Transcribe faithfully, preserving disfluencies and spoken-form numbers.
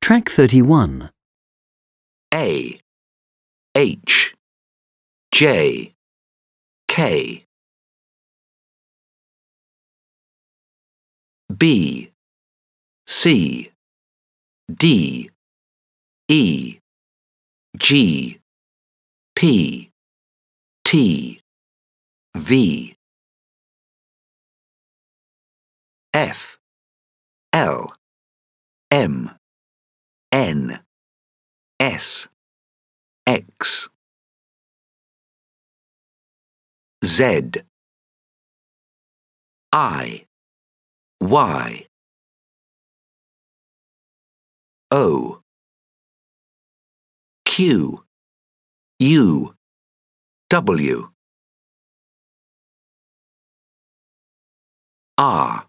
Track thirty-one. A, H, J, K. B, C, D, E, G, P, T, V. F, L, M, N, S, X. Z, I, Y. O, Q, U, W. R.